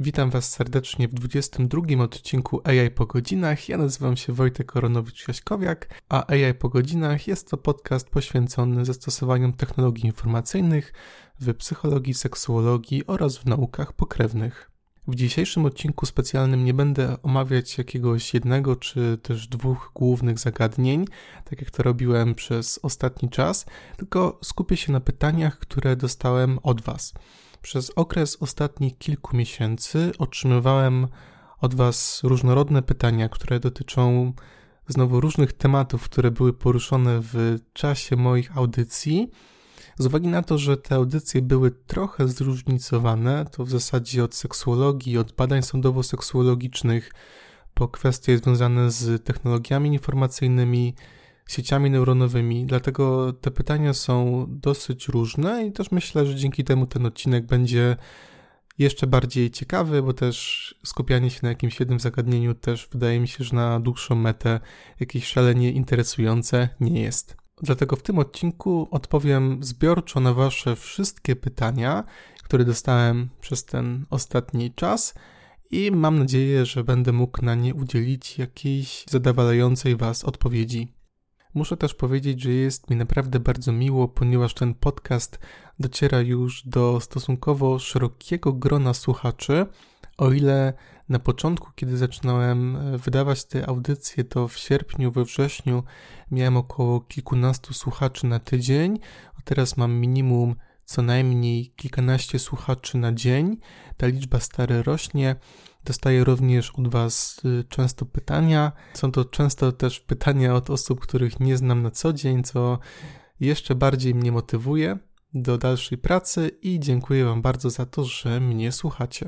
Witam Was serdecznie w 22 odcinku AI po godzinach. Ja nazywam się Wojtek Koronowicz-Jaśkowiak, a AI po godzinach jest to podcast poświęcony zastosowaniom technologii informacyjnych w psychologii, seksuologii oraz w naukach pokrewnych. W dzisiejszym odcinku specjalnym nie będę omawiać jakiegoś jednego czy też dwóch głównych zagadnień, tak jak to robiłem przez ostatni czas, tylko skupię się na pytaniach, które dostałem od Was. Przez okres ostatnich kilku miesięcy otrzymywałem od Was różnorodne pytania, które dotyczą znowu różnych tematów, które były poruszone w czasie moich audycji. Z uwagi na to, że te audycje były trochę zróżnicowane, to w zasadzie od seksuologii, od badań sądowo-seksuologicznych po kwestie związane z technologiami informacyjnymi, sieciami neuronowymi, dlatego te pytania są dosyć różne i też myślę, że dzięki temu ten odcinek będzie jeszcze bardziej ciekawy, bo też skupianie się na jakimś jednym zagadnieniu też wydaje mi się, że na dłuższą metę jakieś szalenie interesujące nie jest. Dlatego w tym odcinku odpowiem zbiorczo na Wasze wszystkie pytania, które dostałem przez ten ostatni czas i mam nadzieję, że będę mógł na nie udzielić jakiejś zadowalającej Was odpowiedzi. Muszę też powiedzieć, że jest mi naprawdę bardzo miło, ponieważ ten podcast dociera już do stosunkowo szerokiego grona słuchaczy. O ile na początku, kiedy zaczynałem wydawać te audycje, to w sierpniu, we wrześniu miałem około kilkunastu słuchaczy na tydzień, a teraz mam minimum co najmniej kilkanaście słuchaczy na dzień. Ta liczba stale rośnie. Dostaję również od Was często pytania. Są to często też pytania od osób, których nie znam na co dzień, co jeszcze bardziej mnie motywuje do dalszej pracy i dziękuję Wam bardzo za to, że mnie słuchacie.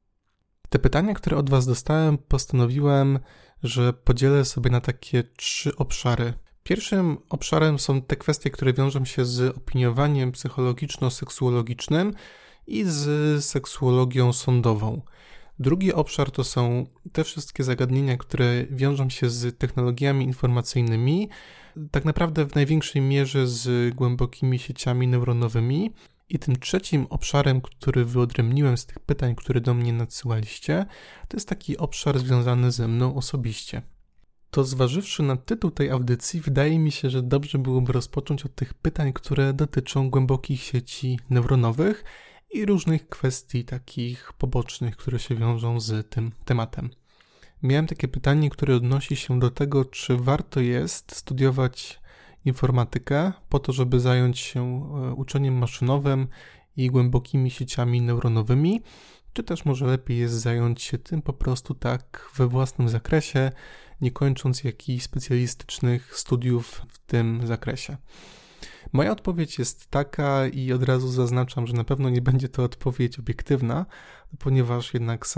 Te pytania, które od Was dostałem, postanowiłem, że podzielę sobie na takie 3 obszary. Pierwszym obszarem są te kwestie, które wiążą się z opiniowaniem psychologiczno-seksuologicznym i z seksuologią sądową. Drugi obszar to są te wszystkie zagadnienia, które wiążą się z technologiami informacyjnymi, tak naprawdę w największej mierze z głębokimi sieciami neuronowymi. I tym trzecim obszarem, który wyodrębniłem z tych pytań, które do mnie nadsyłaliście, to jest taki obszar związany ze mną osobiście. To zważywszy na tytuł tej audycji, wydaje mi się, że dobrze byłoby rozpocząć od tych pytań, które dotyczą głębokich sieci neuronowych i różnych kwestii takich pobocznych, które się wiążą z tym tematem. Miałem takie pytanie, które odnosi się do tego, czy warto jest studiować informatykę po to, żeby zająć się uczeniem maszynowym i głębokimi sieciami neuronowymi, czy też może lepiej jest zająć się tym po prostu tak we własnym zakresie, nie kończąc jakichś specjalistycznych studiów w tym zakresie. Moja odpowiedź jest taka i od razu zaznaczam, że na pewno nie będzie to odpowiedź obiektywna, ponieważ jednak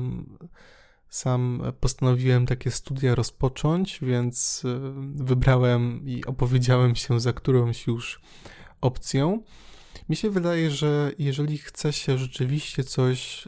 sam postanowiłem takie studia rozpocząć, więc wybrałem i opowiedziałem się za którąś już opcją. Mi się wydaje, że jeżeli chce się rzeczywiście coś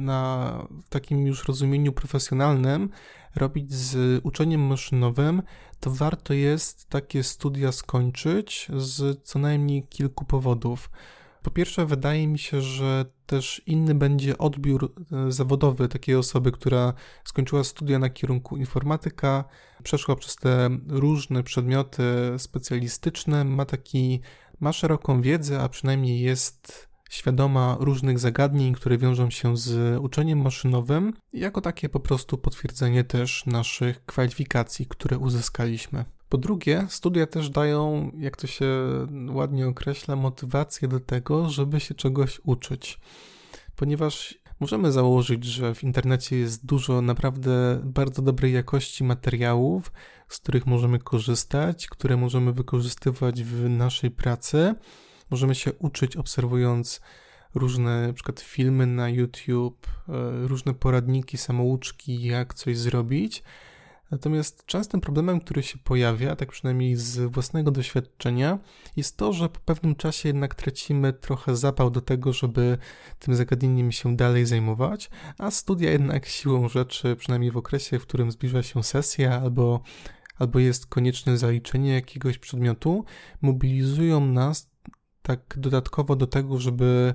w takim już rozumieniu profesjonalnym robić z uczeniem maszynowym, to warto jest takie studia skończyć z co najmniej kilku powodów. Po pierwsze, wydaje mi się, że też inny będzie odbiór zawodowy takiej osoby, która skończyła studia na kierunku informatyka, przeszła przez te różne przedmioty specjalistyczne, ma szeroką wiedzę, a przynajmniej jest świadoma różnych zagadnień, które wiążą się z uczeniem maszynowym, jako takie po prostu potwierdzenie też naszych kwalifikacji, które uzyskaliśmy. Po drugie, studia też dają, jak to się ładnie określa, motywację do tego, żeby się czegoś uczyć. Ponieważ możemy założyć, że w internecie jest dużo naprawdę bardzo dobrej jakości materiałów, z których możemy korzystać, które możemy wykorzystywać w naszej pracy. Możemy się uczyć obserwując różne na przykład filmy na YouTube, różne poradniki, samouczki, jak coś zrobić. Natomiast częstym problemem, który się pojawia, tak przynajmniej z własnego doświadczenia, jest to, że po pewnym czasie jednak tracimy trochę zapał do tego, żeby tym zagadnieniem się dalej zajmować, a studia jednak siłą rzeczy, przynajmniej w okresie, w którym zbliża się sesja albo jest konieczne zaliczenie jakiegoś przedmiotu, mobilizują nas tak dodatkowo do tego, żeby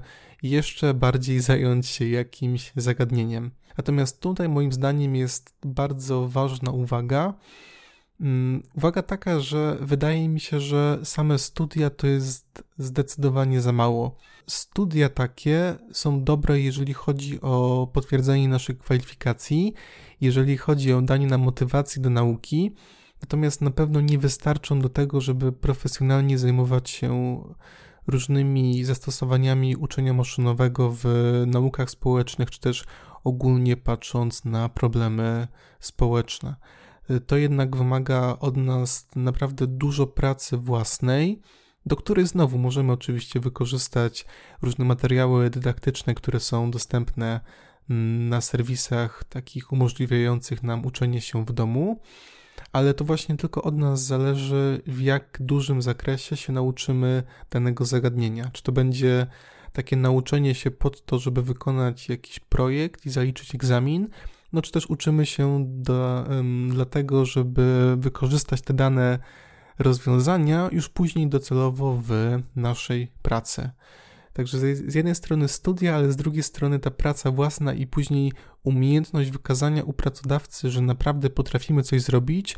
jeszcze bardziej zająć się jakimś zagadnieniem. Natomiast tutaj moim zdaniem jest bardzo ważna uwaga. Uwaga taka, że wydaje mi się, że same studia to jest zdecydowanie za mało. Studia takie są dobre, jeżeli chodzi o potwierdzenie naszych kwalifikacji, jeżeli chodzi o danie nam motywacji do nauki, natomiast na pewno nie wystarczą do tego, żeby profesjonalnie zajmować się różnymi zastosowaniami uczenia maszynowego w naukach społecznych, czy też ogólnie patrząc na problemy społeczne. To jednak wymaga od nas naprawdę dużo pracy własnej, do której znowu możemy oczywiście wykorzystać różne materiały dydaktyczne, które są dostępne na serwisach takich umożliwiających nam uczenie się w domu, ale to właśnie tylko od nas zależy, w jak dużym zakresie się nauczymy danego zagadnienia. Czy to będzie takie nauczenie się pod to, żeby wykonać jakiś projekt i zaliczyć egzamin, czy też uczymy się dlatego, żeby wykorzystać te dane rozwiązania już później docelowo w naszej pracy. Także z jednej strony studia, ale z drugiej strony ta praca własna i później umiejętność wykazania u pracodawcy, że naprawdę potrafimy coś zrobić,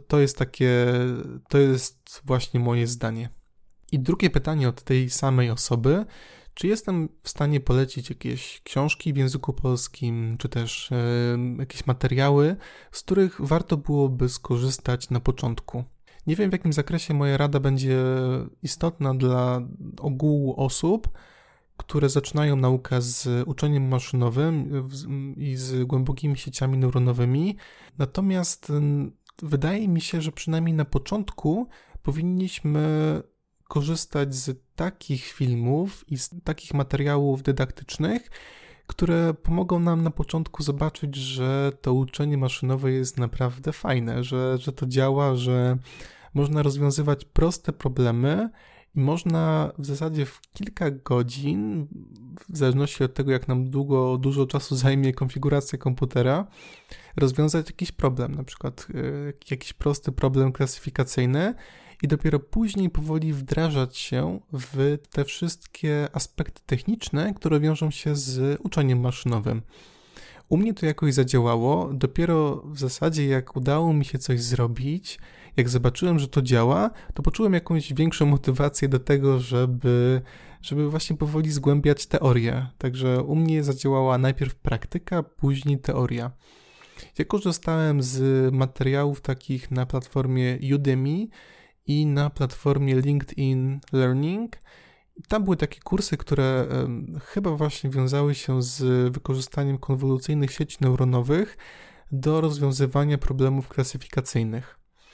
to jest właśnie moje zdanie. I drugie pytanie od tej samej osoby: czy jestem w stanie polecić jakieś książki w języku polskim, czy też jakieś materiały, z których warto byłoby skorzystać na początku? Nie wiem, w jakim zakresie moja rada będzie istotna dla ogółu osób, które zaczynają naukę z uczeniem maszynowym i z głębokimi sieciami neuronowymi. Natomiast wydaje mi się, że przynajmniej na początku powinniśmy korzystać z takich filmów i z takich materiałów dydaktycznych, które pomogą nam na początku zobaczyć, że to uczenie maszynowe jest naprawdę fajne, że to działa, że można rozwiązywać proste problemy i można w zasadzie w kilka godzin, w zależności od tego, jak nam dużo czasu zajmie konfiguracja komputera, rozwiązać jakiś problem, na przykład jakiś prosty problem klasyfikacyjny, i dopiero później powoli wdrażać się w te wszystkie aspekty techniczne, które wiążą się z uczeniem maszynowym. U mnie to jakoś zadziałało, dopiero w zasadzie jak udało mi się coś zrobić, jak zobaczyłem, że to działa, to poczułem jakąś większą motywację do tego, żeby właśnie powoli zgłębiać teorię. Także u mnie zadziałała najpierw praktyka, później teoria. Ja korzystałem z materiałów takich na platformie Udemy i na platformie LinkedIn Learning. Tam były takie kursy, które chyba właśnie wiązały się z wykorzystaniem konwolucyjnych sieci neuronowych do rozwiązywania problemów klasyfikacyjnych.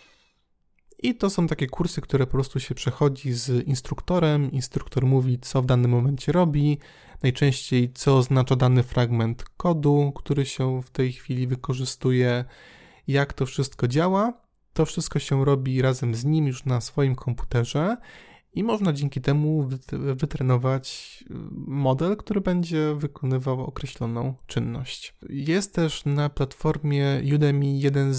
I to są takie kursy, które po prostu się przechodzi z instruktorem. Instruktor mówi, co w danym momencie robi, najczęściej co oznacza dany fragment kodu, który się w tej chwili wykorzystuje, jak to wszystko działa. To wszystko się robi razem z nim już na swoim komputerze i można dzięki temu wytrenować model, który będzie wykonywał określoną czynność. Jest też na platformie Udemy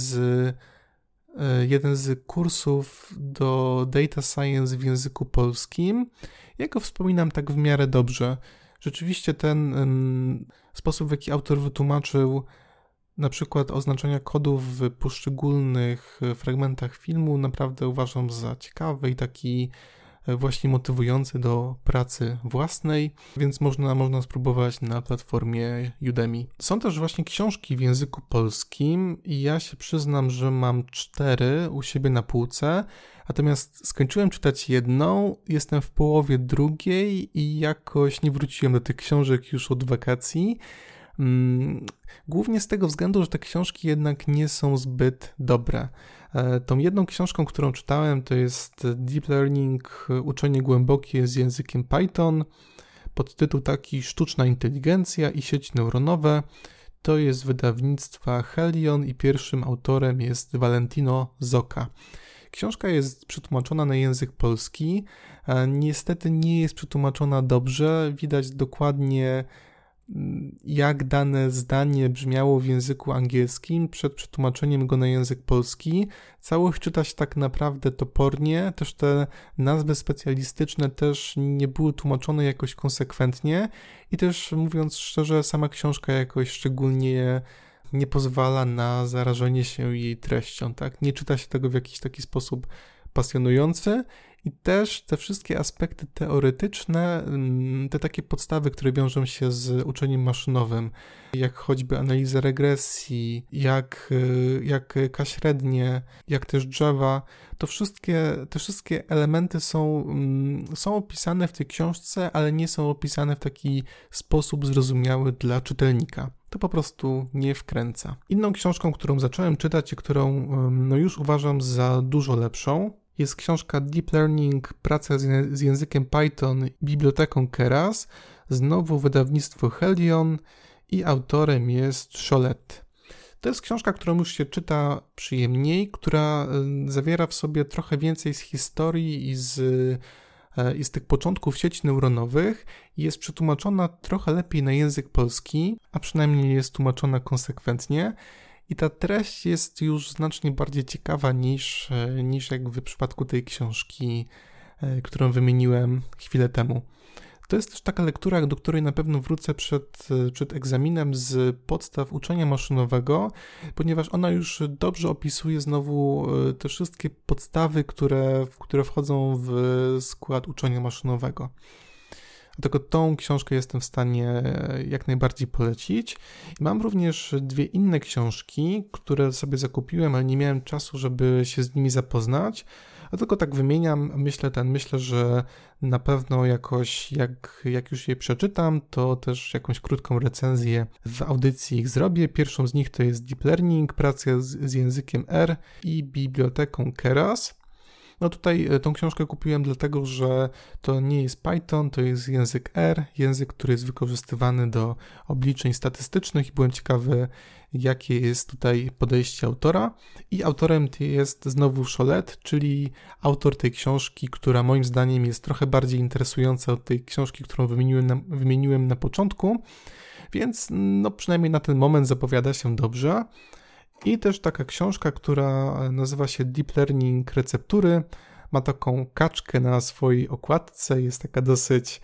jeden z kursów do Data Science w języku polskim. Ja go wspominam tak w miarę dobrze. Rzeczywiście ten sposób, w jaki autor wytłumaczył na przykład oznaczenia kodów w poszczególnych fragmentach filmu, naprawdę uważam za ciekawy i taki właśnie motywujący do pracy własnej, więc można spróbować na platformie Udemy. Są też właśnie książki w języku polskim i ja się przyznam, że mam 4 u siebie na półce, natomiast skończyłem czytać jedną, jestem w połowie drugiej i jakoś nie wróciłem do tych książek już od wakacji. Głównie z tego względu, że te książki jednak nie są zbyt dobre. Tą jedną książką, którą czytałem, to jest Deep Learning, uczenie głębokie z językiem Python, podtytuł taki Sztuczna inteligencja i sieci neuronowe. To jest wydawnictwa Helion i pierwszym autorem jest Valentino Zoca. Książka jest przetłumaczona na język polski, niestety nie jest przetłumaczona dobrze, widać dokładnie jak dane zdanie brzmiało w języku angielskim przed przetłumaczeniem go na język polski. Całość czyta się tak naprawdę topornie, też te nazwy specjalistyczne też nie były tłumaczone jakoś konsekwentnie i też, mówiąc szczerze, sama książka jakoś szczególnie nie pozwala na zarażenie się jej treścią, tak? Nie czyta się tego w jakiś taki sposób pasjonujący i też te wszystkie aspekty teoretyczne, te takie podstawy, które wiążą się z uczeniem maszynowym, jak choćby analiza regresji, jak k-średnie, jak też drzewa, te wszystkie elementy są opisane w tej książce, ale nie są opisane w taki sposób zrozumiały dla czytelnika. To po prostu nie wkręca. Inną książką, którą zacząłem czytać i którą już uważam za dużo lepszą, jest książka Deep Learning, praca z językiem Python, biblioteką Keras, znowu wydawnictwo Helion i autorem jest Cholette. To jest książka, którą już się czyta przyjemniej, która zawiera w sobie trochę więcej z historii i z tych początków sieci neuronowych. Jest przetłumaczona trochę lepiej na język polski, a przynajmniej jest tłumaczona konsekwentnie. I ta treść jest już znacznie bardziej ciekawa niż jak w przypadku tej książki, którą wymieniłem chwilę temu. To jest też taka lektura, do której na pewno wrócę przed egzaminem z podstaw uczenia maszynowego, ponieważ ona już dobrze opisuje znowu te wszystkie podstawy, które wchodzą w skład uczenia maszynowego. Dlatego tą książkę jestem w stanie jak najbardziej polecić. Mam również dwie inne książki, które sobie zakupiłem, ale nie miałem czasu, żeby się z nimi zapoznać. A tylko tak wymieniam, myślę, że na pewno jakoś, jak już je przeczytam, to też jakąś krótką recenzję w audycji ich zrobię. Pierwszą z nich to jest Deep Learning, praca z językiem R i biblioteką Keras. No tutaj tą książkę kupiłem dlatego, że to nie jest Python, to jest język R, język, który jest wykorzystywany do obliczeń statystycznych i byłem ciekawy, jakie jest tutaj podejście autora. I autorem jest znowu Cholette, czyli autor tej książki, która moim zdaniem jest trochę bardziej interesująca od tej książki, którą wymieniłem na początku, więc no przynajmniej na ten moment zapowiada się dobrze. I też taka książka, która nazywa się Deep Learning Receptury, ma taką kaczkę na swojej okładce, jest taka dosyć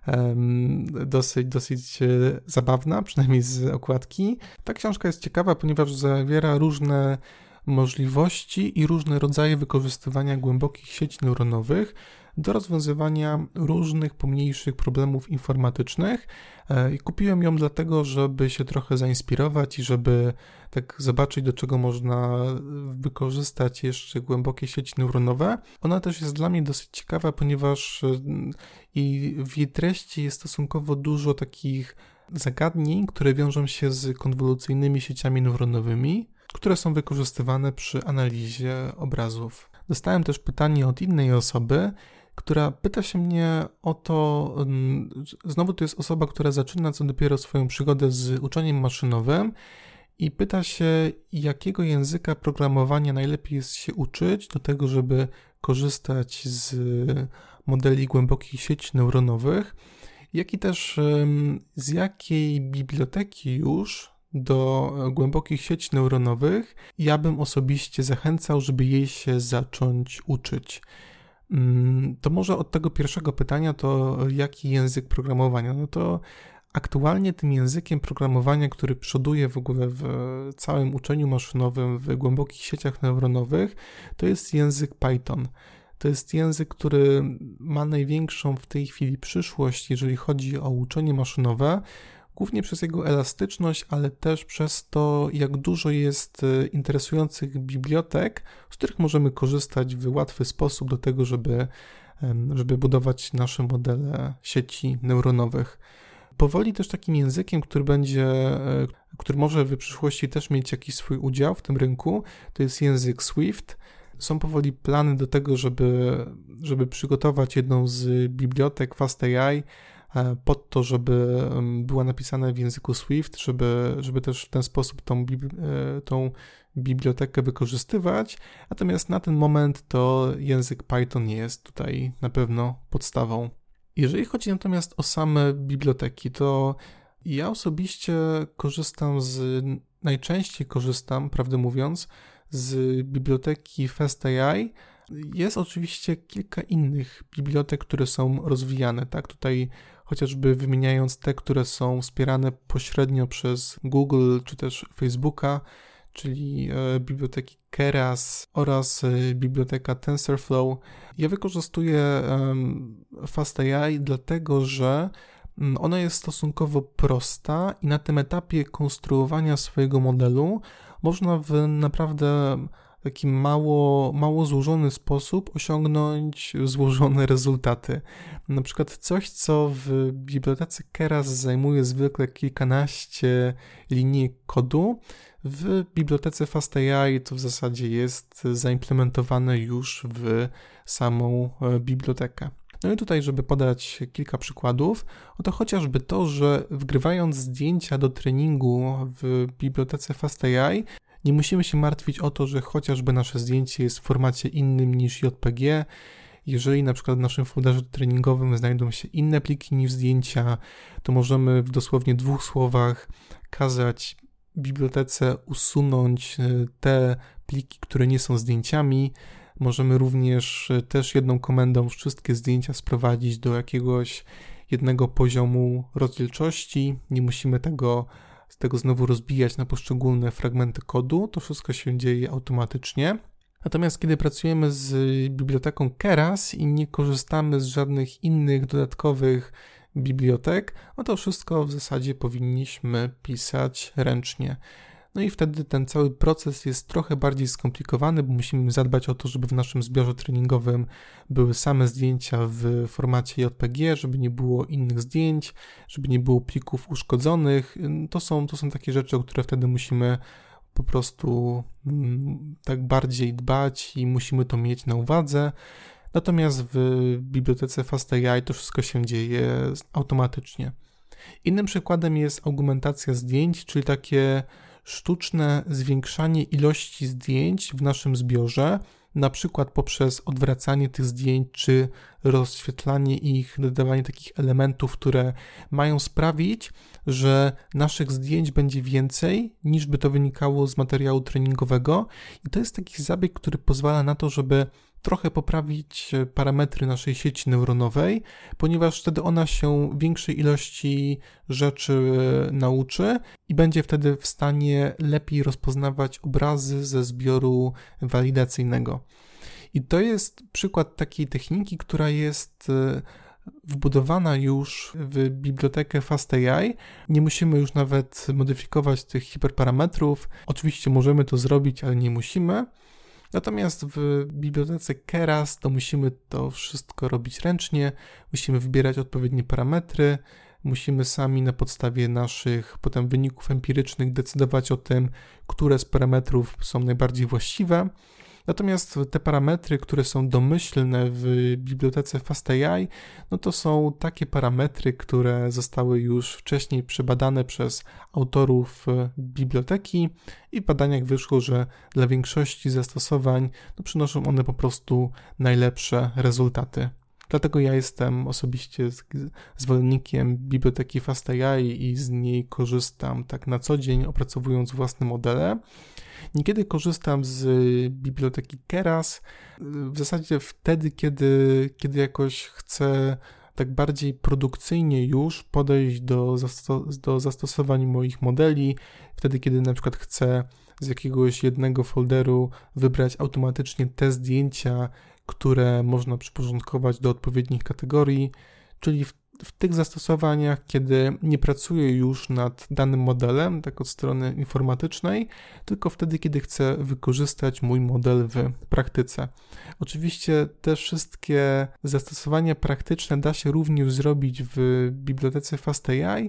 zabawna, przynajmniej z okładki. Ta książka jest ciekawa, ponieważ zawiera różne możliwości i różne rodzaje wykorzystywania głębokich sieci neuronowych do rozwiązywania różnych pomniejszych problemów informatycznych. I kupiłem ją dlatego, żeby się trochę zainspirować i żeby tak zobaczyć, do czego można wykorzystać jeszcze głębokie sieci neuronowe. Ona też jest dla mnie dosyć ciekawa, ponieważ i w jej treści jest stosunkowo dużo takich zagadnień, które wiążą się z konwolucyjnymi sieciami neuronowymi, które są wykorzystywane przy analizie obrazów. Dostałem też pytanie od innej osoby, która pyta się mnie o to, znowu to jest osoba, która zaczyna co dopiero swoją przygodę z uczeniem maszynowym i pyta się, jakiego języka programowania najlepiej jest się uczyć do tego, żeby korzystać z modeli głębokich sieci neuronowych, jak i też z jakiej biblioteki już do głębokich sieci neuronowych ja bym osobiście zachęcał, żeby jej się zacząć uczyć. To może od tego pierwszego pytania, to jaki język programowania? No to aktualnie tym językiem programowania, który przoduje w ogóle w całym uczeniu maszynowym, w głębokich sieciach neuronowych, to jest język Python. To jest język, który ma największą w tej chwili przyszłość, jeżeli chodzi o uczenie maszynowe, głównie przez jego elastyczność, ale też przez to, jak dużo jest interesujących bibliotek, z których możemy korzystać w łatwy sposób do tego, żeby budować nasze modele sieci neuronowych. Powoli też takim językiem, który może w przyszłości też mieć jakiś swój udział w tym rynku, to jest język Swift. Są powoli plany do tego, żeby przygotować jedną z bibliotek FastAI pod to, żeby była napisana w języku Swift, żeby też w ten sposób tą bibliotekę wykorzystywać. Natomiast na ten moment to język Python nie jest tutaj na pewno podstawą. Jeżeli chodzi natomiast o same biblioteki, to Ja osobiście najczęściej korzystam, prawdę mówiąc, z biblioteki FastAI. Jest oczywiście kilka innych bibliotek, które są rozwijane, tak? Tutaj chociażby wymieniając te, które są wspierane pośrednio przez Google czy też Facebooka, czyli biblioteki Keras oraz biblioteka TensorFlow. Ja wykorzystuję FastAI dlatego, że ona jest stosunkowo prosta i na tym etapie konstruowania swojego modelu można w naprawdę taki mało złożony sposób osiągnąć złożone rezultaty. Na przykład coś, co w bibliotece Keras zajmuje zwykle kilkanaście linii kodu, w bibliotece FastAI to w zasadzie jest zaimplementowane już w samą bibliotekę. No i tutaj, żeby podać kilka przykładów, to chociażby to, że wgrywając zdjęcia do treningu w bibliotece FastAI, nie musimy się martwić o to, że chociażby nasze zdjęcie jest w formacie innym niż JPG. Jeżeli na przykład w naszym folderze treningowym znajdą się inne pliki niż zdjęcia, to możemy w dosłownie 2 słowach kazać bibliotece usunąć te pliki, które nie są zdjęciami. Możemy również też jedną komendą wszystkie zdjęcia sprowadzić do jakiegoś jednego poziomu rozdzielczości. Nie musimy tego znowu rozbijać na poszczególne fragmenty kodu. To wszystko się dzieje automatycznie. Natomiast kiedy pracujemy z biblioteką Keras i nie korzystamy z żadnych innych dodatkowych bibliotek, to wszystko w zasadzie powinniśmy pisać ręcznie. No i wtedy ten cały proces jest trochę bardziej skomplikowany, bo musimy zadbać o to, żeby w naszym zbiorze treningowym były same zdjęcia w formacie JPG, żeby nie było innych zdjęć, żeby nie było plików uszkodzonych. To są takie rzeczy, o które wtedy musimy po prostu tak bardziej dbać i musimy to mieć na uwadze. Natomiast w bibliotece FastAI to wszystko się dzieje automatycznie. Innym przykładem jest augmentacja zdjęć, czyli takie sztuczne zwiększanie ilości zdjęć w naszym zbiorze, na przykład poprzez odwracanie tych zdjęć, czy rozświetlanie ich, dodawanie takich elementów, które mają sprawić, że naszych zdjęć będzie więcej, niż by to wynikało z materiału treningowego. I to jest taki zabieg, który pozwala na to, żeby trochę poprawić parametry naszej sieci neuronowej, ponieważ wtedy ona się większej ilości rzeczy nauczy i będzie wtedy w stanie lepiej rozpoznawać obrazy ze zbioru walidacyjnego. I to jest przykład takiej techniki, która jest wbudowana już w bibliotekę FastAI. Nie musimy już nawet modyfikować tych hiperparametrów. Oczywiście możemy to zrobić, ale nie musimy. Natomiast w bibliotece Keras to musimy to wszystko robić ręcznie, musimy wybierać odpowiednie parametry, musimy sami na podstawie naszych potem wyników empirycznych decydować o tym, które z parametrów są najbardziej właściwe. Natomiast te parametry, które są domyślne w bibliotece FastAI, to są takie parametry, które zostały już wcześniej przebadane przez autorów biblioteki i w badaniach wyszło, że dla większości zastosowań przynoszą one po prostu najlepsze rezultaty. Dlatego ja jestem osobiście zwolennikiem biblioteki FastAI i z niej korzystam tak na co dzień, opracowując własne modele. Niekiedy korzystam z biblioteki Keras, w zasadzie wtedy, kiedy jakoś chcę tak bardziej produkcyjnie już podejść do zastosowań moich modeli, wtedy, kiedy na przykład chcę z jakiegoś jednego folderu wybrać automatycznie te zdjęcia, które można przyporządkować do odpowiednich kategorii, czyli w tych zastosowaniach, kiedy nie pracuję już nad danym modelem, tak od strony informatycznej, tylko wtedy, kiedy chcę wykorzystać mój model w praktyce. Oczywiście te wszystkie zastosowania praktyczne da się również zrobić w bibliotece FastAI,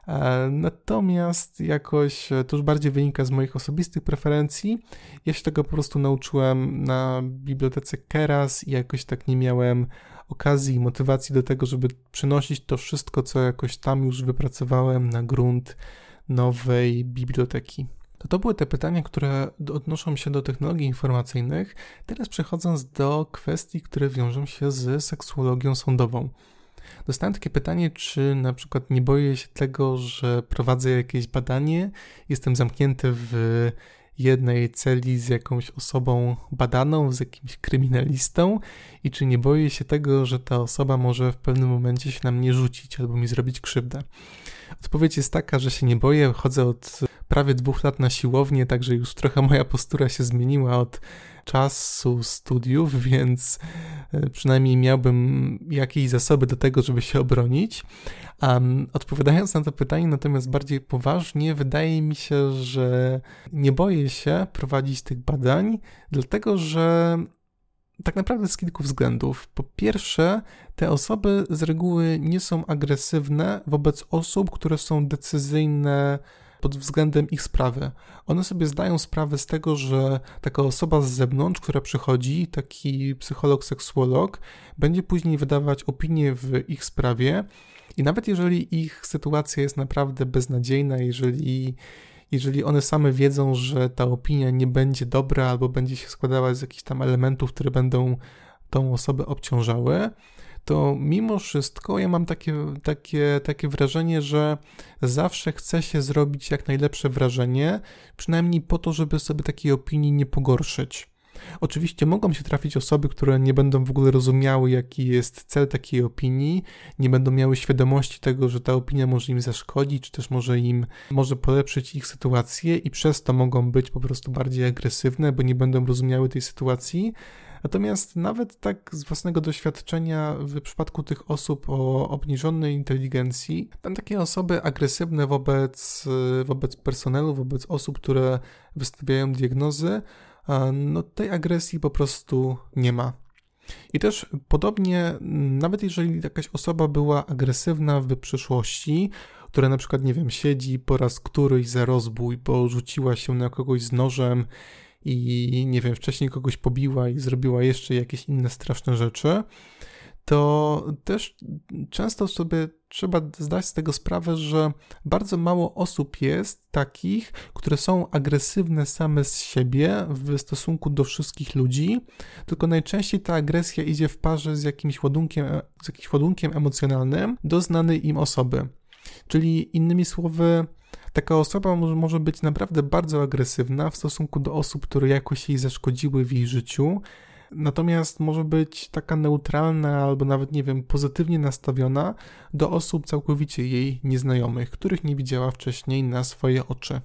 natomiast jakoś to już bardziej wynika z moich osobistych preferencji. Ja się tego po prostu nauczyłem na bibliotece Keras i jakoś tak nie miałem okazji i motywacji do tego, żeby przenosić to wszystko, co jakoś tam już wypracowałem na grunt nowej biblioteki. To były te pytania, które odnoszą się do technologii informacyjnych. Teraz przechodząc do kwestii, które wiążą się z seksuologią sądową. Dostałem takie pytanie, czy na przykład nie boję się tego, że prowadzę jakieś badanie, jestem zamknięty w jednej celi z jakąś osobą badaną, z jakimś kryminalistą i czy nie boję się tego, że ta osoba może w pewnym momencie się na mnie rzucić albo mi zrobić krzywdę. Odpowiedź jest taka, że się nie boję, chodzę od prawie 2 lat na siłownię, także już trochę moja postura się zmieniła od czasu studiów, więc przynajmniej miałbym jakieś zasoby do tego, żeby się obronić. Odpowiadając na to pytanie natomiast bardziej poważnie, wydaje mi się, że nie boję się prowadzić tych badań, dlatego że tak naprawdę z kilku względów. Po pierwsze, te osoby z reguły nie są agresywne wobec osób, które są decyzyjne pod względem ich sprawy. One sobie zdają sprawę z tego, że taka osoba z zewnątrz, która przychodzi, taki psycholog, seksuolog, będzie później wydawać opinię w ich sprawie i nawet jeżeli ich sytuacja jest naprawdę beznadziejna, jeżeli one same wiedzą, że ta opinia nie będzie dobra albo będzie się składała z jakichś tam elementów, które będą tą osobę obciążały, to mimo wszystko ja mam takie wrażenie, że zawsze chce się zrobić jak najlepsze wrażenie, przynajmniej po to, żeby sobie takiej opinii nie pogorszyć. Oczywiście mogą się trafić osoby, które nie będą w ogóle rozumiały, jaki jest cel takiej opinii, nie będą miały świadomości tego, że ta opinia może im zaszkodzić, czy też może polepszyć ich sytuację i przez to mogą być po prostu bardziej agresywne, bo nie będą rozumiały tej sytuacji. Natomiast nawet tak z własnego doświadczenia w przypadku tych osób o obniżonej inteligencji, tam takie osoby agresywne wobec personelu, wobec osób, które wystawiają diagnozy, no tej agresji po prostu nie ma. I też podobnie, nawet jeżeli jakaś osoba była agresywna w przeszłości, która na przykład, nie wiem, siedzi po raz któryś za rozbój, bo rzuciła się na kogoś z nożem i, nie wiem, wcześniej kogoś pobiła i zrobiła jeszcze jakieś inne straszne rzeczy, to też często sobie trzeba zdać z tego sprawę, że bardzo mało osób jest takich, które są agresywne same z siebie w stosunku do wszystkich ludzi, tylko najczęściej ta agresja idzie w parze z jakimś ładunkiem emocjonalnym do znanej im osoby. Czyli innymi słowy, taka osoba może być naprawdę bardzo agresywna w stosunku do osób, które jakoś jej zaszkodziły w jej życiu, natomiast może być taka neutralna albo nawet, nie wiem, pozytywnie nastawiona do osób całkowicie jej nieznajomych, których nie widziała wcześniej na swoje oczy.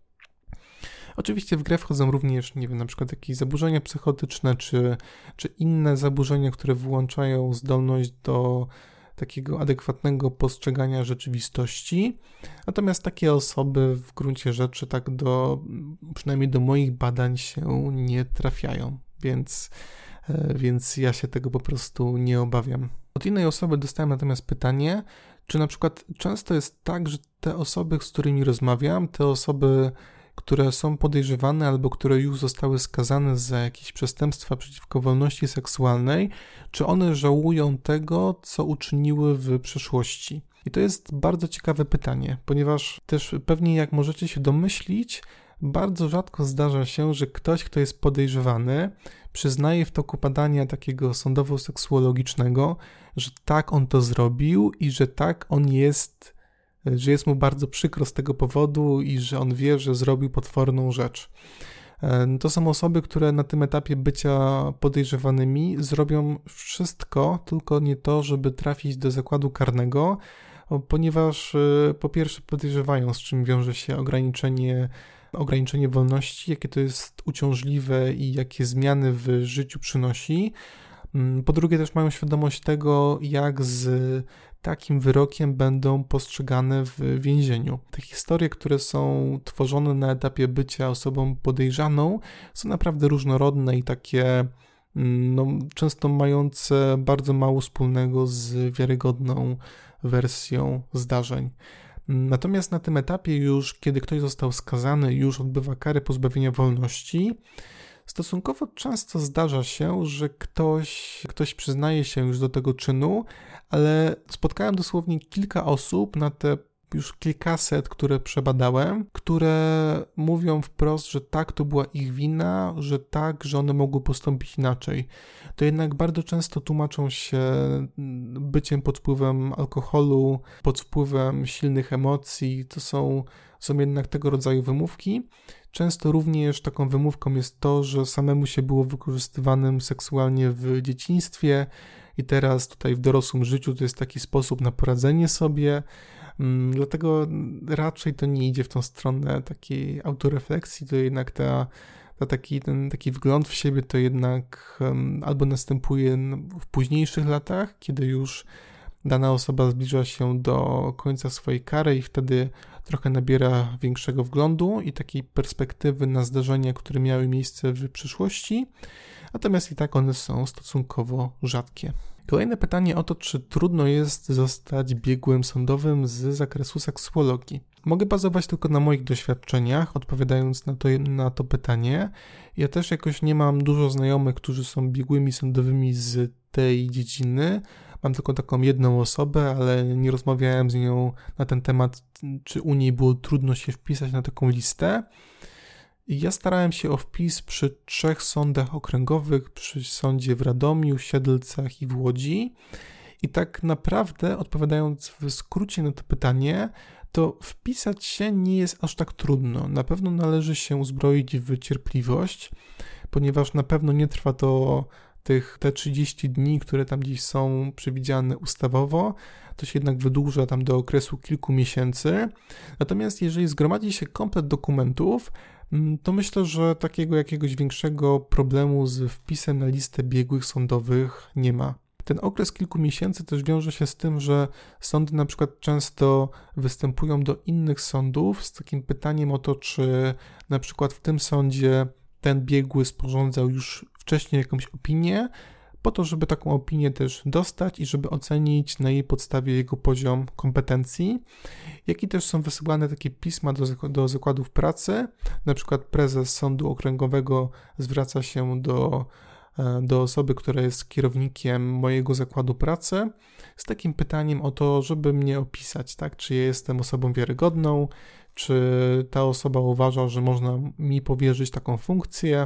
Oczywiście w grę wchodzą również, nie wiem, na przykład jakieś zaburzenia psychotyczne, czy inne zaburzenia, które wyłączają zdolność do takiego adekwatnego postrzegania rzeczywistości. Natomiast takie osoby w gruncie rzeczy przynajmniej do moich badań się nie trafiają, więc ja się tego po prostu nie obawiam. Od innej osoby dostałem natomiast pytanie, czy na przykład często jest tak, że te osoby, z którymi rozmawiam, te osoby, które są podejrzewane albo które już zostały skazane za jakieś przestępstwa przeciwko wolności seksualnej, czy one żałują tego, co uczyniły w przeszłości? I to jest bardzo ciekawe pytanie, ponieważ też pewnie jak możecie się domyślić, bardzo rzadko zdarza się, że ktoś, kto jest podejrzewany, przyznaje w toku badania takiego sądowo-seksuologicznego, że tak on to zrobił i że tak że jest mu bardzo przykro z tego powodu i że on wie, że zrobił potworną rzecz. To są osoby, które na tym etapie bycia podejrzewanymi zrobią wszystko, tylko nie to, żeby trafić do zakładu karnego, ponieważ po pierwsze podejrzewają, z czym wiąże się ograniczenie wolności, jakie to jest uciążliwe i jakie zmiany w życiu przynosi. Po drugie też mają świadomość tego, jak z takim wyrokiem będą postrzegane w więzieniu. Te historie, które są tworzone na etapie bycia osobą podejrzaną, są naprawdę różnorodne i takie często mające bardzo mało wspólnego z wiarygodną wersją zdarzeń. Natomiast na tym etapie już, kiedy ktoś został skazany, już odbywa karę pozbawienia wolności, stosunkowo często zdarza się, że ktoś przyznaje się już do tego czynu, ale spotkałem dosłownie kilka osób na te już kilkaset, które przebadałem, które mówią wprost, że tak, to była ich wina, że tak, że one mogły postąpić inaczej. To jednak bardzo często tłumaczą się byciem pod wpływem alkoholu, pod wpływem silnych emocji. To są jednak tego rodzaju wymówki. Często również taką wymówką jest to, że samemu się było wykorzystywanym seksualnie w dzieciństwie i teraz tutaj w dorosłym życiu to jest taki sposób na poradzenie sobie. Dlatego raczej to nie idzie w tą stronę takiej autorefleksji, to jednak ten taki wgląd w siebie to jednak albo następuje w późniejszych latach, kiedy już dana osoba zbliża się do końca swojej kary i wtedy trochę nabiera większego wglądu i takiej perspektywy na zdarzenia, które miały miejsce w przyszłości, natomiast i tak one są stosunkowo rzadkie. Kolejne pytanie o to, czy trudno jest zostać biegłym sądowym z zakresu seksuologii. Mogę bazować tylko na moich doświadczeniach, odpowiadając na to pytanie. Ja też jakoś nie mam dużo znajomych, którzy są biegłymi sądowymi z tej dziedziny. Mam tylko taką jedną osobę, ale nie rozmawiałem z nią na ten temat, czy u niej było trudno się wpisać na taką listę. Ja starałem się o wpis przy 3 sądach okręgowych, przy sądzie w Radomiu, Siedlcach i w Łodzi. I tak naprawdę, odpowiadając w skrócie na to pytanie, to wpisać się nie jest aż tak trudno. Na pewno należy się uzbroić w cierpliwość, ponieważ na pewno nie trwa to te 30 dni, które tam gdzieś są przewidziane ustawowo, to się jednak wydłuża tam do okresu kilku miesięcy. Natomiast jeżeli zgromadzi się komplet dokumentów, to myślę, że takiego jakiegoś większego problemu z wpisem na listę biegłych sądowych nie ma. Ten okres kilku miesięcy też wiąże się z tym, że sądy na przykład często występują do innych sądów z takim pytaniem o to, czy na przykład w tym sądzie ten biegły sporządzał już wcześniej jakąś opinię, po to, żeby taką opinię też dostać i żeby ocenić na jej podstawie jego poziom kompetencji, jak i też są wysyłane takie pisma do zakładów pracy, na przykład prezes sądu okręgowego zwraca się do osoby, która jest kierownikiem mojego zakładu pracy z takim pytaniem o to, żeby mnie opisać, tak, czy ja jestem osobą wiarygodną, czy ta osoba uważa, że można mi powierzyć taką funkcję,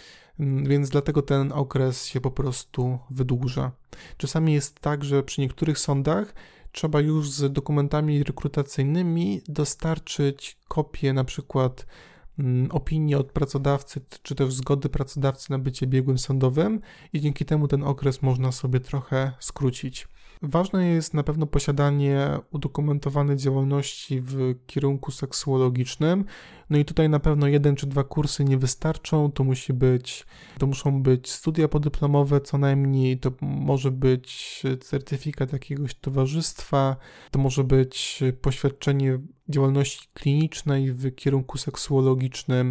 więc dlatego ten okres się po prostu wydłuża. Czasami jest tak, że przy niektórych sądach trzeba już z dokumentami rekrutacyjnymi dostarczyć kopię na przykład opinii od pracodawcy, czy też zgody pracodawcy na bycie biegłym sądowym i dzięki temu ten okres można sobie trochę skrócić. Ważne jest na pewno posiadanie udokumentowanej działalności w kierunku seksuologicznym, no i tutaj na pewno 1 czy 2 kursy nie wystarczą, to muszą być studia podyplomowe co najmniej, to może być certyfikat jakiegoś towarzystwa, to może być poświadczenie działalności klinicznej w kierunku seksuologicznym,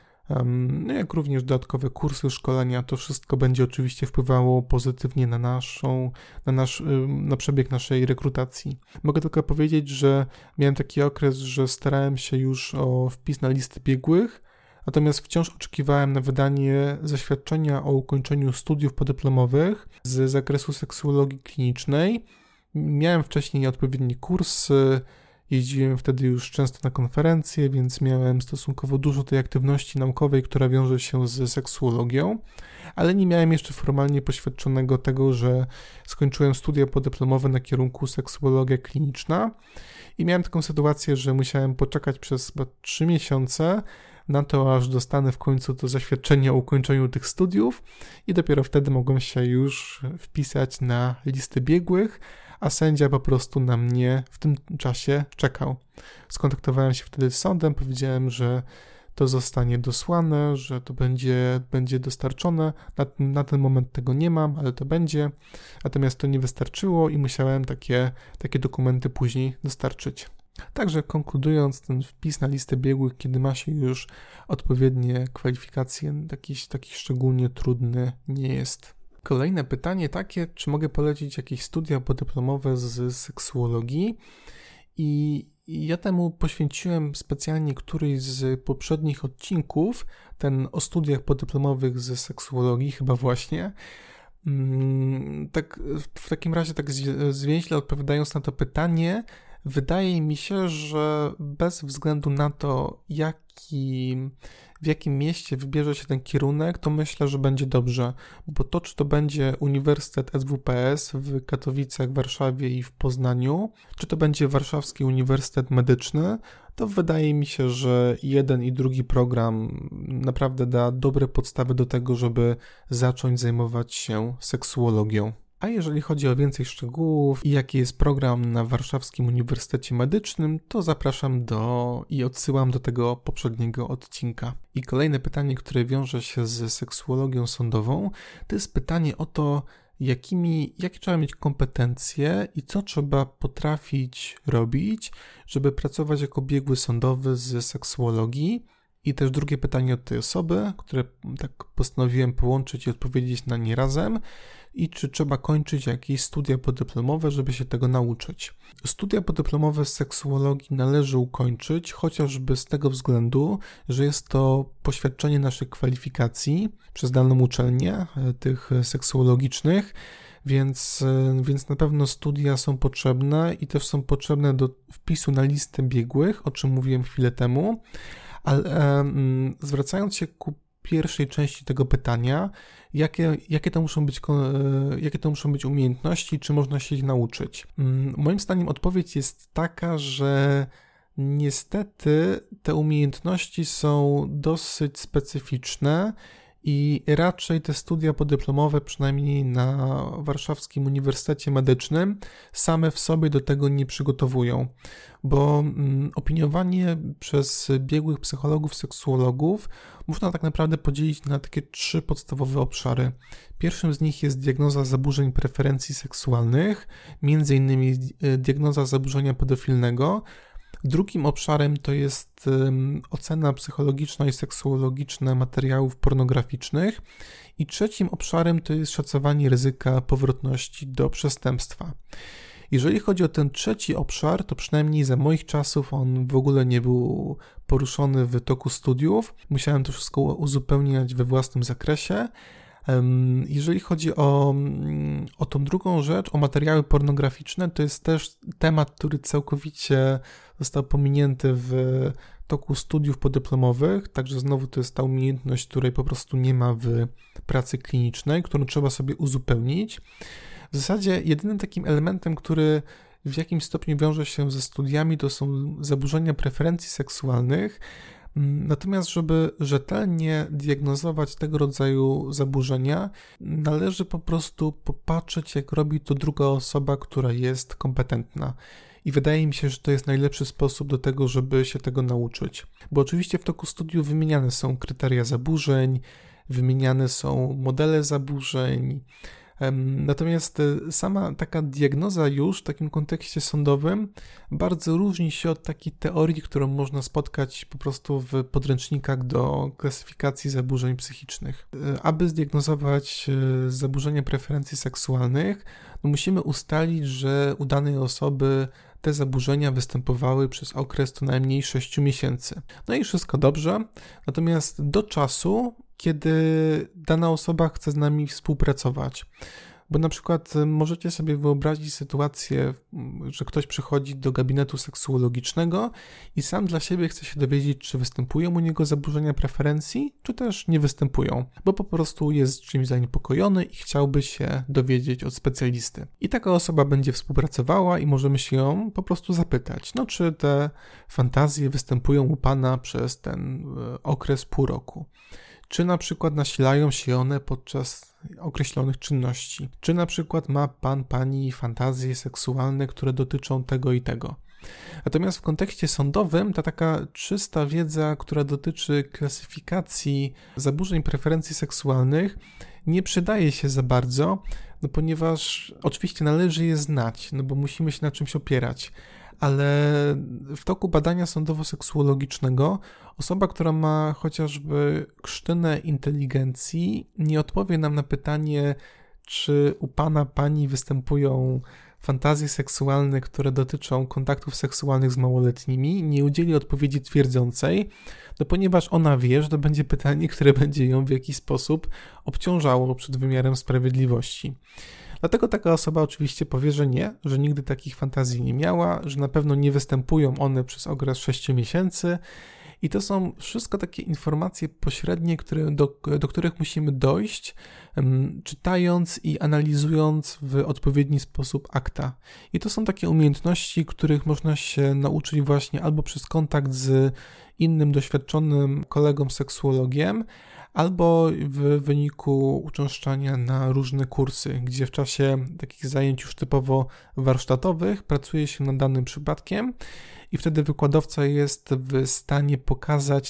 no jak również dodatkowe kursy, szkolenia, to wszystko będzie oczywiście wpływało pozytywnie na przebieg naszej rekrutacji. Mogę tylko powiedzieć, że miałem taki okres, że starałem się już o wpis na listy biegłych, natomiast wciąż oczekiwałem na wydanie zaświadczenia o ukończeniu studiów podyplomowych z zakresu seksuologii klinicznej. Miałem wcześniej odpowiedni kursy, jeździłem wtedy już często na konferencje, więc miałem stosunkowo dużo tej aktywności naukowej, która wiąże się z seksuologią, ale nie miałem jeszcze formalnie poświadczonego tego, że skończyłem studia podyplomowe na kierunku seksuologia kliniczna i miałem taką sytuację, że musiałem poczekać przez chyba 3 miesiące na to, aż dostanę w końcu to zaświadczenie o ukończeniu tych studiów i dopiero wtedy mogłem się już wpisać na listy biegłych, a sędzia po prostu na mnie w tym czasie czekał. Skontaktowałem się wtedy z sądem, powiedziałem, że to zostanie dosłane, że to będzie dostarczone. Na ten moment tego nie mam, ale to będzie. Natomiast to nie wystarczyło i musiałem takie dokumenty później dostarczyć. Także konkludując, ten wpis na listę biegłych, kiedy ma się już odpowiednie kwalifikacje, taki szczególnie trudny nie jest. Kolejne pytanie takie, czy mogę polecić jakieś studia podyplomowe z seksuologii? I ja temu poświęciłem specjalnie któryś z poprzednich odcinków, ten o studiach podyplomowych z seksuologii chyba właśnie. Tak, w takim razie tak zwięźle odpowiadając na to pytanie, Wydaje mi się, że bez względu na to, w jakim mieście wybierze się ten kierunek, to myślę, że będzie dobrze, bo to, czy to będzie Uniwersytet SWPS w Katowicach, Warszawie i w Poznaniu, czy to będzie Warszawski Uniwersytet Medyczny, to wydaje mi się, że jeden i drugi program naprawdę da dobre podstawy do tego, żeby zacząć zajmować się seksuologią. A jeżeli chodzi o więcej szczegółów i jaki jest program na Warszawskim Uniwersytecie Medycznym, to zapraszam i odsyłam do tego poprzedniego odcinka. I kolejne pytanie, które wiąże się z seksuologią sądową, to jest pytanie o to, jakie trzeba mieć kompetencje i co trzeba potrafić robić, żeby pracować jako biegły sądowy z seksuologii. I też drugie pytanie od tej osoby, które tak postanowiłem połączyć i odpowiedzieć na nie razem. I czy trzeba kończyć jakieś studia podyplomowe, żeby się tego nauczyć. Studia podyplomowe z seksuologii należy ukończyć, chociażby z tego względu, że jest to poświadczenie naszych kwalifikacji przez daną uczelnię, tych seksuologicznych, więc na pewno studia są potrzebne i też są potrzebne do wpisu na listę biegłych, o czym mówiłem chwilę temu, ale zwracając się ku pierwszej części tego pytania, jakie to muszą być umiejętności, czy można się ich nauczyć? Moim zdaniem odpowiedź jest taka, że niestety te umiejętności są dosyć specyficzne i raczej te studia podyplomowe, przynajmniej na Warszawskim Uniwersytecie Medycznym, same w sobie do tego nie przygotowują, bo opiniowanie przez biegłych psychologów, seksuologów można tak naprawdę podzielić na takie 3 podstawowe obszary. Pierwszym z nich jest diagnoza zaburzeń preferencji seksualnych, między innymi diagnoza zaburzenia pedofilnego. Drugim obszarem to jest ocena psychologiczna i seksuologiczna materiałów pornograficznych i trzecim obszarem to jest szacowanie ryzyka powrotności do przestępstwa. Jeżeli chodzi o ten trzeci obszar, to przynajmniej za moich czasów on w ogóle nie był poruszony w toku studiów. Musiałem to wszystko uzupełniać we własnym zakresie. Jeżeli chodzi o tą drugą rzecz, o materiały pornograficzne, to jest też temat, który całkowicie został pominięty w toku studiów podyplomowych, także znowu to jest ta umiejętność, której po prostu nie ma w pracy klinicznej, którą trzeba sobie uzupełnić. W zasadzie jedynym takim elementem, który w jakimś stopniu wiąże się ze studiami, to są zaburzenia preferencji seksualnych. Natomiast, żeby rzetelnie diagnozować tego rodzaju zaburzenia, należy po prostu popatrzeć, jak robi to druga osoba, która jest kompetentna. I wydaje mi się, że to jest najlepszy sposób do tego, żeby się tego nauczyć. Bo oczywiście w toku studiów wymieniane są kryteria zaburzeń, wymieniane są modele zaburzeń. Natomiast sama taka diagnoza już w takim kontekście sądowym bardzo różni się od takiej teorii, którą można spotkać po prostu w podręcznikach do klasyfikacji zaburzeń psychicznych. Aby zdiagnozować zaburzenia preferencji seksualnych, musimy ustalić, że u danej osoby te zaburzenia występowały przez okres co najmniej 6 miesięcy. No i wszystko dobrze, natomiast do czasu, kiedy dana osoba chce z nami współpracować. Bo na przykład możecie sobie wyobrazić sytuację, że ktoś przychodzi do gabinetu seksuologicznego i sam dla siebie chce się dowiedzieć, czy występują u niego zaburzenia preferencji, czy też nie występują, bo po prostu jest czymś zaniepokojony i chciałby się dowiedzieć od specjalisty. I taka osoba będzie współpracowała i możemy się ją po prostu zapytać, czy te fantazje występują u Pana przez ten okres pół roku. Czy na przykład nasilają się one podczas określonych czynności? Czy na przykład ma pan, pani fantazje seksualne, które dotyczą tego i tego? Natomiast w kontekście sądowym ta taka czysta wiedza, która dotyczy klasyfikacji zaburzeń preferencji seksualnych, nie przydaje się za bardzo, ponieważ oczywiście należy je znać, bo musimy się na czymś opierać. Ale w toku badania sądowo-seksuologicznego osoba, która ma chociażby krztynę inteligencji, nie odpowie nam na pytanie, czy u pana, pani występują fantazje seksualne, które dotyczą kontaktów seksualnych z małoletnimi, nie udzieli odpowiedzi twierdzącej, ponieważ ona wie, że to będzie pytanie, które będzie ją w jakiś sposób obciążało przed wymiarem sprawiedliwości. Dlatego taka osoba oczywiście powie, że nie, że nigdy takich fantazji nie miała, że na pewno nie występują one przez okres 6 miesięcy i to są wszystko takie informacje pośrednie, do których musimy dojść, czytając i analizując w odpowiedni sposób akta. I to są takie umiejętności, których można się nauczyć właśnie albo przez kontakt z innym doświadczonym kolegą seksuologiem, albo w wyniku uczęszczania na różne kursy, gdzie w czasie takich zajęć już typowo warsztatowych pracuje się nad danym przypadkiem i wtedy wykładowca jest w stanie pokazać,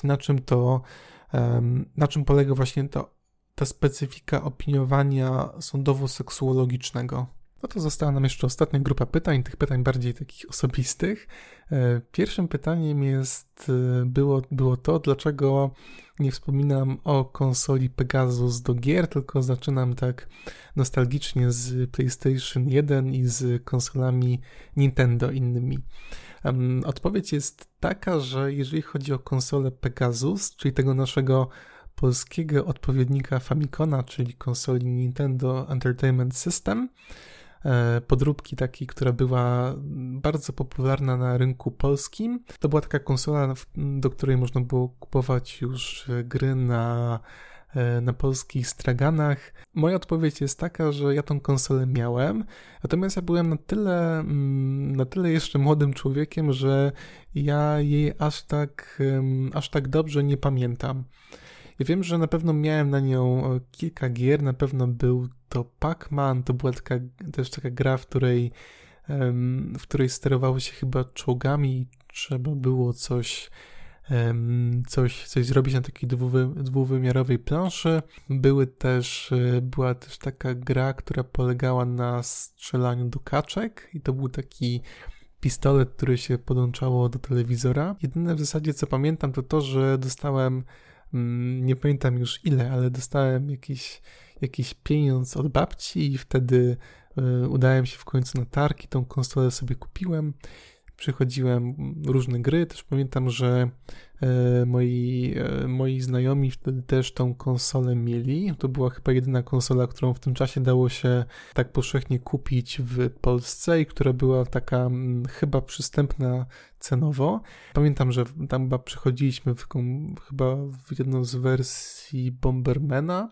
na czym polega właśnie ta specyfika opiniowania sądowo-seksuologicznego. No to została nam jeszcze ostatnia grupa pytań, tych pytań bardziej takich osobistych. Pierwszym pytaniem było to, dlaczego nie wspominam o konsoli Pegasus do gier, tylko zaczynam tak nostalgicznie z PlayStation 1 i z konsolami Nintendo innymi. Odpowiedź jest taka, że jeżeli chodzi o konsolę Pegasus, czyli tego naszego polskiego odpowiednika Famicona, czyli konsoli Nintendo Entertainment System, podróbki takiej, która była bardzo popularna na rynku polskim. To była taka konsola, do której można było kupować już gry na polskich straganach. Moja odpowiedź jest taka, że ja tą konsolę miałem, natomiast ja byłem na tyle jeszcze młodym człowiekiem, że ja jej aż tak dobrze nie pamiętam. Ja wiem, że na pewno miałem na nią kilka gier, na pewno był to Pac-Man, to była też taka gra, w której sterowało się chyba czołgami i trzeba było coś zrobić na takiej dwuwymiarowej planszy. Była też taka gra, która polegała na strzelaniu do kaczek i to był taki pistolet, który się podłączało do telewizora. Jedyne w zasadzie co pamiętam to, że dostałem, nie pamiętam już ile, ale dostałem jakiś pieniądz od babci i wtedy udałem się w końcu na targ i tą konsolę sobie kupiłem. Przychodziłem różne gry, też pamiętam, że moi znajomi wtedy też tą konsolę mieli. To była chyba jedyna konsola, którą w tym czasie dało się tak powszechnie kupić w Polsce i która była taka chyba przystępna cenowo. Pamiętam, że tam chyba przechodziliśmy chyba w jedną z wersji Bombermana.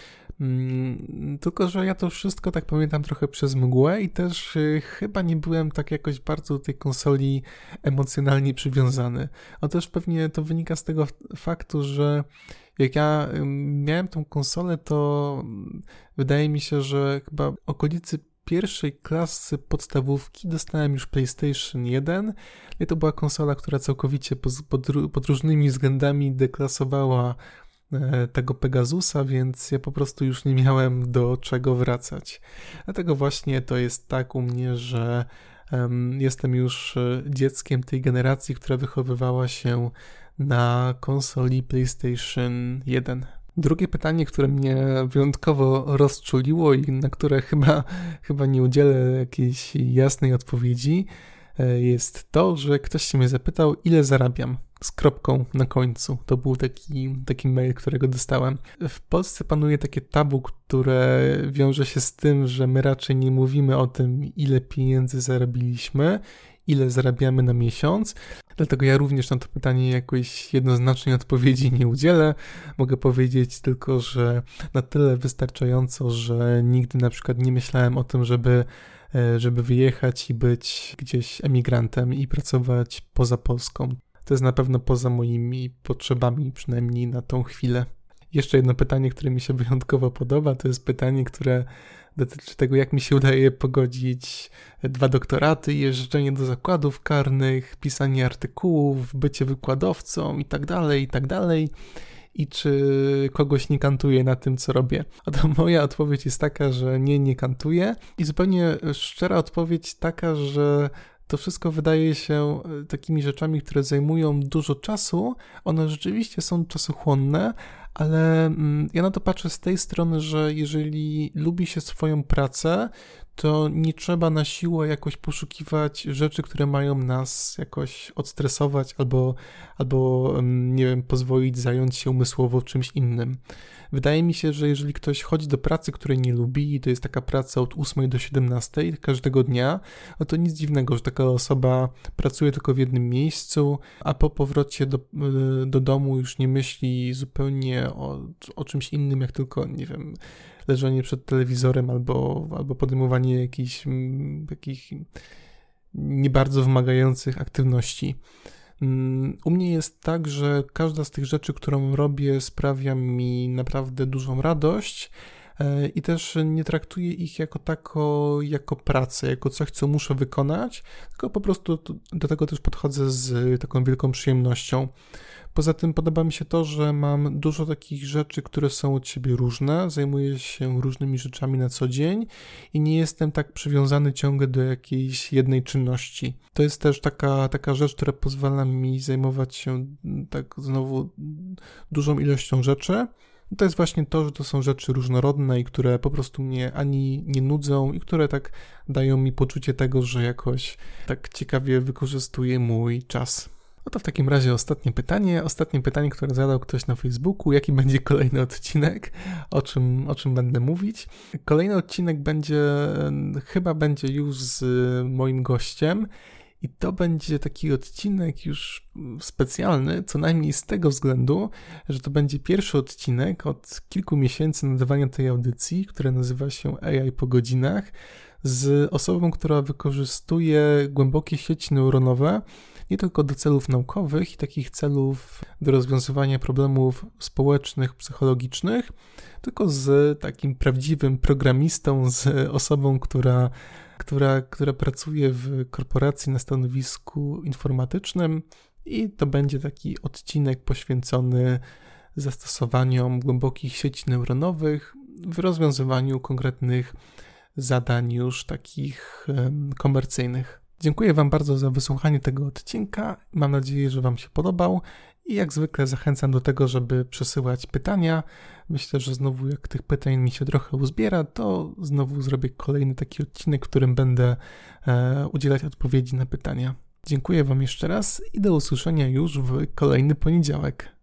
Tylko że ja to wszystko tak pamiętam trochę przez mgłę i też chyba nie byłem tak jakoś bardzo do tej konsoli emocjonalnie przywiązany. Otóż pewnie to wynika z tego faktu, że jak ja miałem tą konsolę, to wydaje mi się, że chyba w okolicy pierwszej klasy podstawówki dostałem już PlayStation 1 i to była konsola, która całkowicie pod różnymi względami deklasowała tego Pegasusa, więc ja po prostu już nie miałem do czego wracać. Dlatego właśnie to jest tak u mnie, że jestem już dzieckiem tej generacji, która wychowywała się na konsoli PlayStation 1. Drugie pytanie, które mnie wyjątkowo rozczuliło i na które chyba nie udzielę jakiejś jasnej odpowiedzi, jest to, że ktoś się mnie zapytał, ile zarabiam, z kropką na końcu. To był taki mail, którego dostałem. W Polsce panuje takie tabu, które wiąże się z tym, że my raczej nie mówimy o tym, ile pieniędzy zarobiliśmy, ile zarabiamy na miesiąc. Dlatego ja również na to pytanie jakoś jednoznacznej odpowiedzi nie udzielę. Mogę powiedzieć tylko, że na tyle wystarczająco, że nigdy na przykład nie myślałem o tym, żeby wyjechać i być gdzieś emigrantem i pracować poza Polską. To jest na pewno poza moimi potrzebami, przynajmniej na tą chwilę. Jeszcze jedno pytanie, które mi się wyjątkowo podoba, to jest pytanie, które dotyczy tego, jak mi się udaje pogodzić 2 doktoraty, jeżdżenie do zakładów karnych, pisanie artykułów, bycie wykładowcą i tak dalej. I czy kogoś nie kantuję na tym, co robię? A to moja odpowiedź jest taka, że nie kantuję i zupełnie szczera odpowiedź taka, że to wszystko wydaje się takimi rzeczami, które zajmują dużo czasu. One rzeczywiście są czasochłonne, ale ja na to patrzę z tej strony, że jeżeli lubi się swoją pracę, to nie trzeba na siłę jakoś poszukiwać rzeczy, które mają nas jakoś odstresować albo nie wiem, pozwolić zająć się umysłowo czymś innym. Wydaje mi się, że jeżeli ktoś chodzi do pracy, której nie lubi i to jest taka praca od 8 do 17 każdego dnia, no to nic dziwnego, że taka osoba pracuje tylko w jednym miejscu, a po powrocie do domu już nie myśli zupełnie o czymś innym, jak tylko, nie wiem, leżenie przed telewizorem albo podejmowanie jakichś takich nie bardzo wymagających aktywności. U mnie jest tak, że każda z tych rzeczy, którą robię, sprawia mi naprawdę dużą radość i też nie traktuję ich jako pracę, jako coś, co muszę wykonać, tylko po prostu do tego też podchodzę z taką wielką przyjemnością. Poza tym podoba mi się to, że mam dużo takich rzeczy, które są od siebie różne, zajmuję się różnymi rzeczami na co dzień i nie jestem tak przywiązany ciągle do jakiejś jednej czynności. To jest też taka rzecz, która pozwala mi zajmować się tak znowu dużą ilością rzeczy. To jest właśnie to, że to są rzeczy różnorodne i które po prostu mnie ani nie nudzą i które tak dają mi poczucie tego, że jakoś tak ciekawie wykorzystuję mój czas. No to w takim razie ostatnie pytanie, które zadał ktoś na Facebooku, jaki będzie kolejny odcinek, o czym będę mówić. Kolejny odcinek chyba będzie już z moim gościem i to będzie taki odcinek już specjalny, co najmniej z tego względu, że to będzie pierwszy odcinek od kilku miesięcy nadawania tej audycji, która nazywa się AI po godzinach, z osobą, która wykorzystuje głębokie sieci neuronowe, nie tylko do celów naukowych i takich celów do rozwiązywania problemów społecznych, psychologicznych, tylko z takim prawdziwym programistą, z osobą, która pracuje w korporacji na stanowisku informatycznym i to będzie taki odcinek poświęcony zastosowaniom głębokich sieci neuronowych w rozwiązywaniu konkretnych zadań już takich komercyjnych. Dziękuję Wam bardzo za wysłuchanie tego odcinka. Mam nadzieję, że Wam się podobał i jak zwykle zachęcam do tego, żeby przesyłać pytania. Myślę, że znowu jak tych pytań mi się trochę uzbiera, to znowu zrobię kolejny taki odcinek, w którym będę udzielać odpowiedzi na pytania. Dziękuję Wam jeszcze raz i do usłyszenia już w kolejny poniedziałek.